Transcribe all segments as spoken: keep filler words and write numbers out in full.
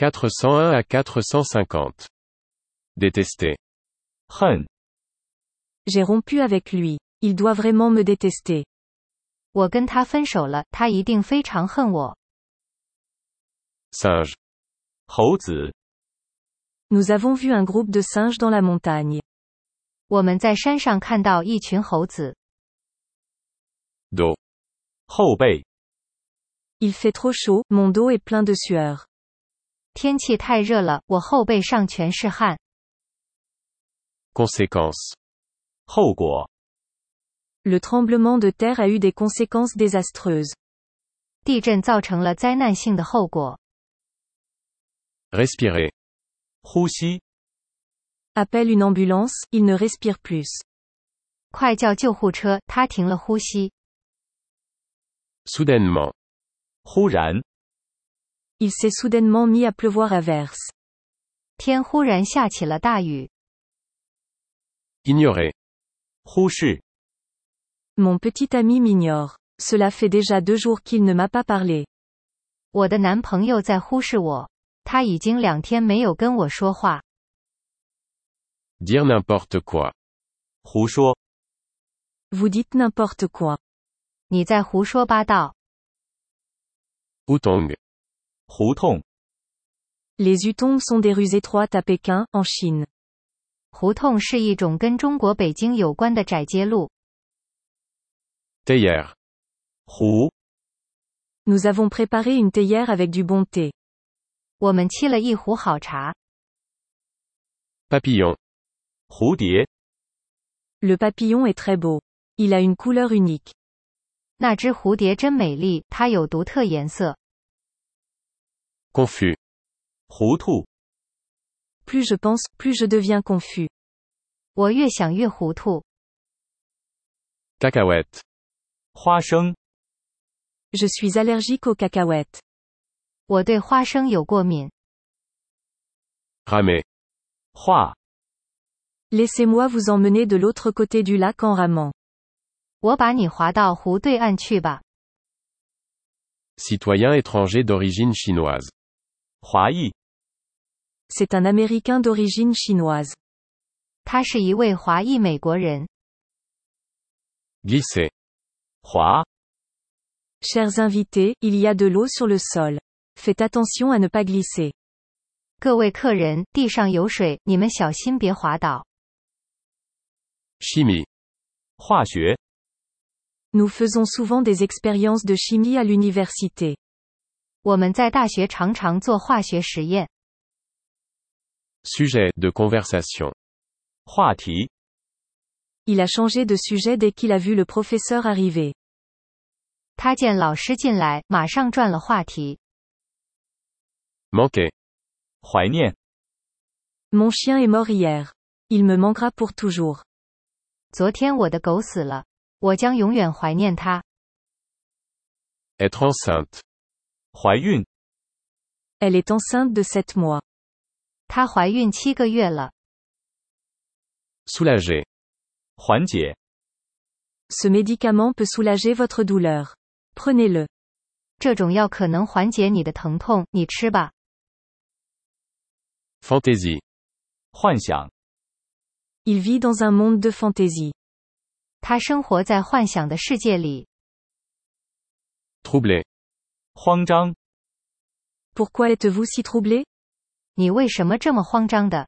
quatre cent un à quatre cent cinquante. Détester. 恨， J'ai rompu avec lui. Il doit vraiment me détester. 我跟他分手了，他一定非常恨我。 Singe. 猴子， Nous avons vu un groupe de singes dans la montagne. 我们在山上看到一群猴子。 Dos. 后背， Il fait trop chaud, mon dos est plein de sueur. 天气太热了，我后背上全是汗。 Conséquences. 后果， Le tremblement de terre a eu des conséquences désastreuses. 地震造成了灾难性的后果。 Respirer. 呼吸， Appelle une ambulance, il ne respire plus. 快叫救护车，他停了呼吸。 Soudainement. 忽然， Il s'est soudainement mis à pleuvoir à verse. 天忽然下起了大雨。 Ignorer. 忽视， Mon petit ami m'ignore. Cela fait déjà deux jours qu'il ne m'a pas parlé. 我的男朋友在忽视我，他已经两天没有跟我说话。 Dire n'importe quoi. 胡说， Vous dites n'importe quoi. 你在胡说八道。 Hutong. 胡同， Les hutongs sont des rues étroites à Pékin, en Chine. 胡同是一种跟中国北京有关的窄街路。 Théière. 胡， Nous avons préparé une théière avec du bon thé. 我们沏了一壶好茶。 Papillon. 蝴蝶， Le papillon est très beau. Il a une couleur unique. 那只蝴蝶真美丽，它有独特颜色。 Confus. 糊涂， Plus je pense, plus je deviens confus. 我越想越糊涂。 Cacahuète. 花生， Je suis allergique aux cacahuètes. 我对花生有过敏。 Ramer. 画， Laissez-moi vous emmener de l'autre côté du lac en ramant. 我把你划到湖对岸去吧。 Citoyen étranger d'origine chinoise. 华裔， C'est un Américain d'origine chinoise. 他是一位华裔美国人。 Glisser. 滑， Chers invités, il y a de l'eau sur le sol. Faites attention à ne pas glisser. 各位客人，地上有水，你们小心别滑倒。 Chimie. 化学， Nous faisons souvent des expériences de chimie à l'université. 我们在大学常常做化学实验。 Sujet de conversation. 话题， Il a changé de sujet dès qu'il a vu le professeur arriver. 他见老师进来，马上转了话题。 Manquer. 怀念， Mon chien est mort hier. Il me manquera pour toujours. 昨天我的狗死了，我将永远怀念它。 Être enceinte. 怀孕， Elle est enceinte de sept mois. 她怀孕七个月了。 Soulager. 缓解， Ce médicament peut soulager votre douleur. Prenez-le. 这种药可能缓解你的疼痛，你吃吧。 Fantaisie. 幻想， Il vit dans un monde de fantaisie. 他生活在幻想的世界里。 Troubler. 慌张， Pourquoi êtes-vous si troublé? 你为什么这么慌张的？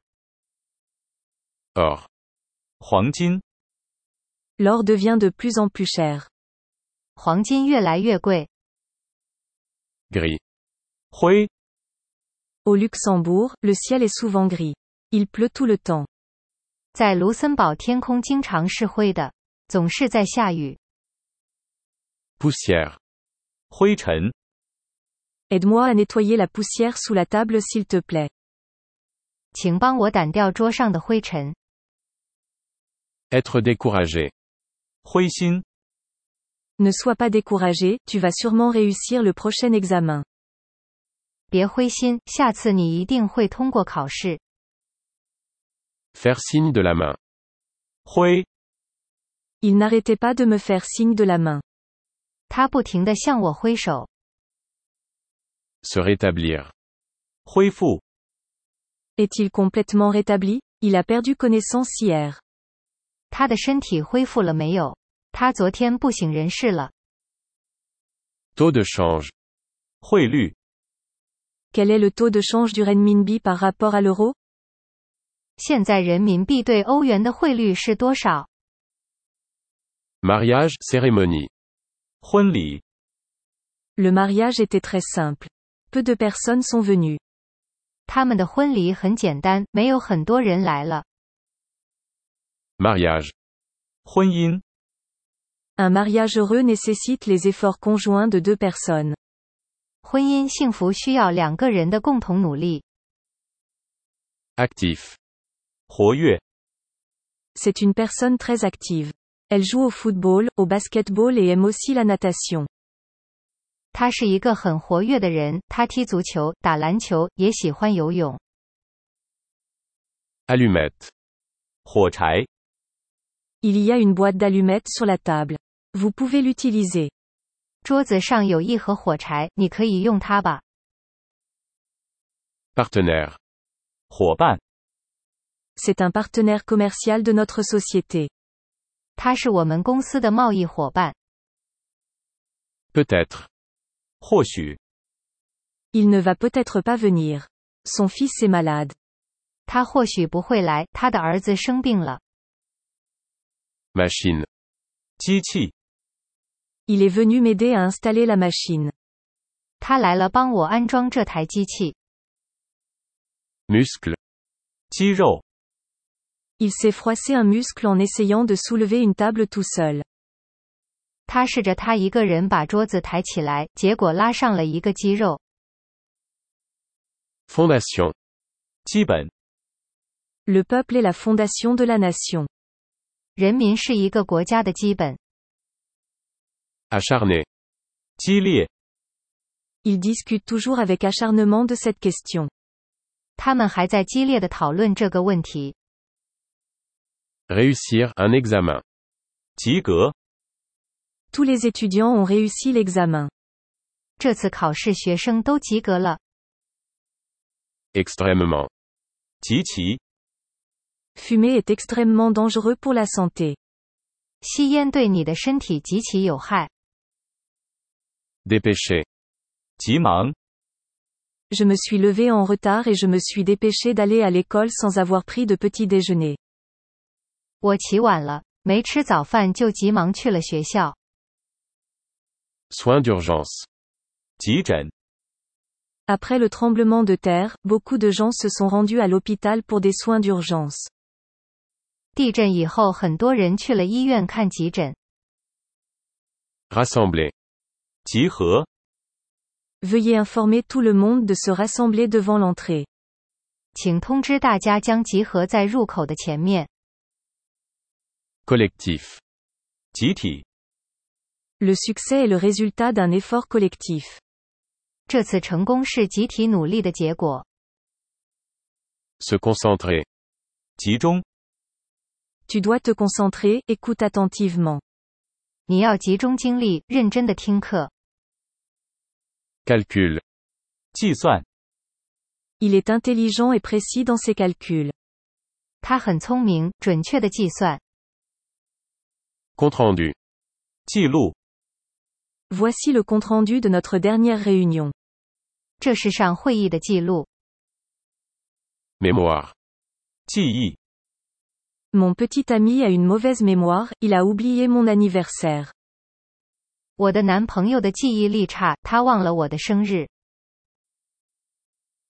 Or. 黄金， L'or devient de plus en plus cher. 黄金越来越贵。 Gris. 灰， Au Luxembourg, le ciel est souvent gris. Il pleut tout le temps. 在卢森堡天空经常是灰的，总是在下雨。 Poussière. 灰尘， Aide-moi à nettoyer la poussière sous la table s'il te plaît. 请帮我掸掉桌上的灰尘。 Être découragé. 灰心， Ne sois pas découragé, tu vas sûrement réussir le prochain examen. 别灰心，下次你一定会通过考试。 Faire signe de la main. 灰， Il n'arrêtait pas de me faire signe de la main. 他不停地向我挥手。 Se rétablir. 恢复。 Est-il complètement rétabli? Il a perdu connaissance hier. 他的身体恢复了没有？他昨天不省人事了。 Taux de change. 汇率。 Quel est le taux de change du renminbi par rapport à l'euro? 现在人民币对欧元的汇率是多少？ Mariage, cérémonie. 婚礼。 Le mariage était très simple. Peu de personnes sont venues. 他们的婚礼很简单，没有很多人来了。 Mariage. 婚姻。 Un mariage heureux nécessite les efforts conjoints de deux personnes. 婚姻幸福需要两个人的共同努力。 Actif. 活跃。 C'est une personne très active. Elle joue au football, au basketball et aime aussi la natation. 他是一个很活跃的人，他踢足球、打篮球，也喜欢游泳。 Allumette. 火柴。 Il y a une boîte d'allumettes sur la table. Vous pouvez l'utiliser. 桌子上有一盒火柴，你可以用它吧。 Partenaire. 伙伴。 C'est un partenaire commercial de notre société. 他是我们公司的贸易伙伴。 Peut-être. 或许。 Il ne va peut-être pas venir. Son fils est malade. 他或许不会来，他的儿子生病了。 Machine. 机器。 Il est venu m'aider à installer la machine. 他来了帮我安装这台机器。 Muscle. 肌肉。 Il s'est froissé un muscle en essayant de soulever une table tout seul. 他试着他一个人把桌子抬起来，结果拉上了一个肌肉。 Fondation. 基本。 Le peuple est la fondation de la nation. 人民是一个国家的基本。 Acharné. 激烈。 Ils discutent toujours avec acharnement de cette question. 他们还在激烈地讨论这个问题。 Réussir un examen. 及格。 Tous les étudiants ont réussi l'examen. 这次考试学生都及格了。 Extrêmement. 极其。 Fumer est extrêmement dangereux pour la santé. 吸烟对你的身体极其有害。 Dépêcher. 急忙。 Je me suis levé en retard et je me suis dépêché d'aller à l'école sans avoir pris de petit déjeuner. 我起晚了，没吃早饭就急忙去了学校。 Soins d'urgence. 急诊。 Après le tremblement de terre, beaucoup de gens se sont rendus à l'hôpital pour des soins d'urgence. 地震以后很多人去了医院看急诊。 Rassembler. 集合。 Veuillez informer tout le monde de se rassembler devant l'entrée. 请通知大家将集合在入口的前面。 Collectif. 集体。 Le succès est le résultat d'un effort collectif. 这次成功是集体努力的结果。 Se concentrer. 集中。 Tu dois te concentrer, écoute attentivement. 你要集中精力，认真地听课。 Calcul. 计算。 Il est intelligent et précis dans ses calculs. 他很聪明，准确地计算。 Compte rendu. 记录。 Voici le compte-rendu de notre dernière réunion. 这是上会议的记录。 Mémoire. 记忆。 Mon petit ami a une mauvaise mémoire, il a oublié mon anniversaire. 我的男朋友的记忆力差，他忘了我的生日。